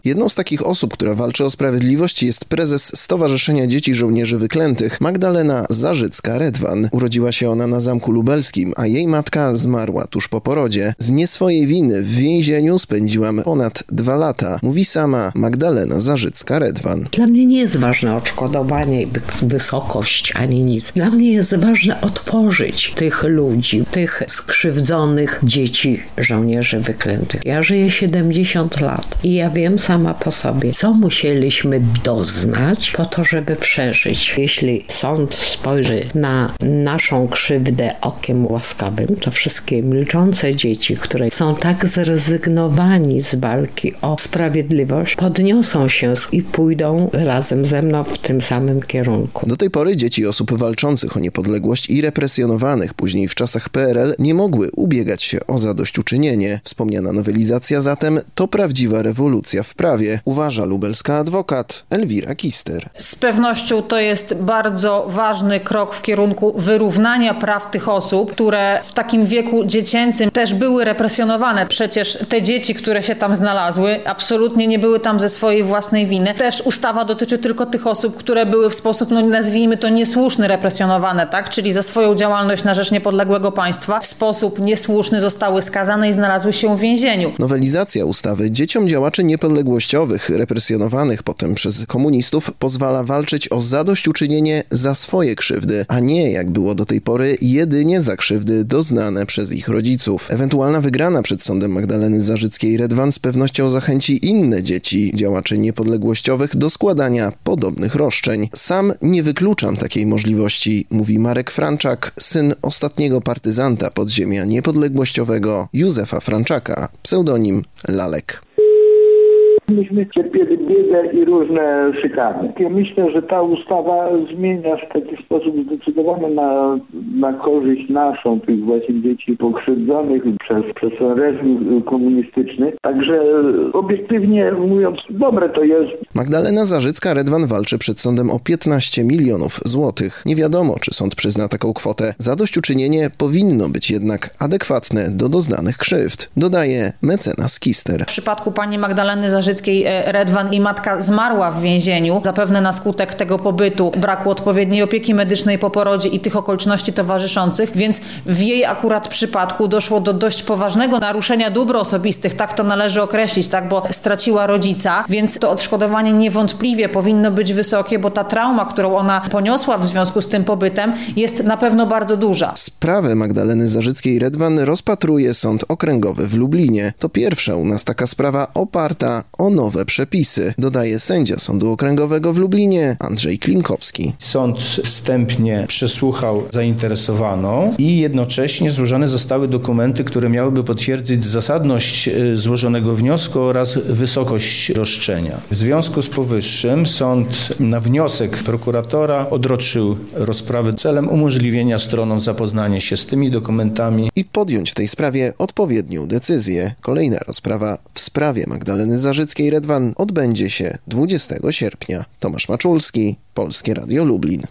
Jedną z takich osób, która walczy o sprawiedliwość, jest prezes Stowarzyszenia Dzieci Żołnierzy Wyklętych, Magdalena Zarzycka-Redwan. Urodziła się ona na Zamku Lubelskim, a jej matka zmarła tuż po porodzie. Z nie swojej winy w więzieniu spędziłam ponad 2 lata, mówi sama Magdalena Zarzycka-Redwan. Dla mnie nie jest ważne odszkodowanie, wysokość, ani nic. Dla mnie jest ważne otworzyć tych ludzi, tych skrzywdzonych dzieci żołnierzy wyklętych. Ja żyję 70 lat i ja wiem sama po sobie, co musieliśmy doznać po to, żeby przeżyć. Jeśli sąd spojrzy na naszą krzywdę okiem łaskawym, to wszystkie milczące dzieci, które są tak zrezygnowani z walki o sprawiedliwość, podniosą się i pójdą razem ze mną w tym samym kierunku. Do tej pory dzieci osób walczących o niepodległość i represjonowanych później w czasach PRL nie mogły ubiegać się o zadośćuczynienie. Wspomniana nowelizacja zatem to prawdziwa rewolucja w prawie, uważa lubelska adwokat Elwira Kister. Z pewnością to jest bardzo ważny krok w kierunku wyrównania praw tych osób, które w takim wieku dziecięcym też były represjonowane. Przecież te dzieci, które się tam znalazły, absolutnie nie były tam ze swojej własnej winy. Też ustawa dotyczy tylko tych osób, które były w sposób, nazwijmy to, niesłuszny represjonowane, tak? Czyli za swoją działalność na rzecz niepodległego państwa w sposób niesłuszny zostały skazane i znalazły się w więzieniu. Nowelizacja ustawy dzieciom działaczy niepodległościowych, represjonowanych potem przez komunistów, pozwala walczyć o zadośćuczynienie za swoje krzywdy, a nie, jak było do tej pory, jedynie za krzywdy doznane przez ich rodziców. Ewentualna wygrana przed sądem Magdaleny Zarzyckiej-Redwan z pewnością zachęci inne dzieci działaczy niepodległościowych do składania podobnych roszczeń. Sam nie wykluczam takiej możliwości, mówi Marek Franczak, syn ostatniego partyzanta podziemia niepodległościowego Józefa Franczaka, pseudonim Lalek. Myśmy cierpieli biedę i różne szykany. Ja myślę, że ta ustawa zmienia w taki sposób zdecydowany na korzyść naszą, tych właśnie dzieci pokrzywdzonych przez reżim komunistyczny. Także obiektywnie mówiąc, dobre to jest. Magdalena Zarzycka-Redwan walczy przed sądem o 15 milionów złotych. Nie wiadomo, czy sąd przyzna taką kwotę. Zadośćuczynienie powinno być jednak adekwatne do doznanych krzywd, dodaje mecenas Kister. W przypadku pani Magdaleny Zarzyckiej-Redwan jej matka zmarła w więzieniu, zapewne na skutek tego pobytu, braku odpowiedniej opieki medycznej po porodzie i tych okoliczności towarzyszących, więc w jej akurat przypadku doszło do dość poważnego naruszenia dóbr osobistych, tak to należy określić, tak, bo straciła rodzica, więc to odszkodowanie niewątpliwie powinno być wysokie, bo ta trauma, którą ona poniosła w związku z tym pobytem, jest na pewno bardzo duża. Sprawę Magdaleny Zarzyckiej-Redwan rozpatruje Sąd Okręgowy w Lublinie. To pierwsza u nas taka sprawa oparta o nowe przepisy, dodaje sędzia Sądu Okręgowego w Lublinie Andrzej Klimkowski. Sąd wstępnie przesłuchał zainteresowaną i jednocześnie złożone zostały dokumenty, które miałyby potwierdzić zasadność złożonego wniosku oraz wysokość roszczenia. W związku z powyższym sąd na wniosek prokuratora odroczył rozprawę celem umożliwienia stronom zapoznanie się z tymi dokumentami i podjąć w tej sprawie odpowiednią decyzję. Kolejna rozprawa w sprawie Magdaleny Zarzyckiej-Redwan odbędzie się 20 sierpnia. Tomasz Maczulski, Polskie Radio Lublin.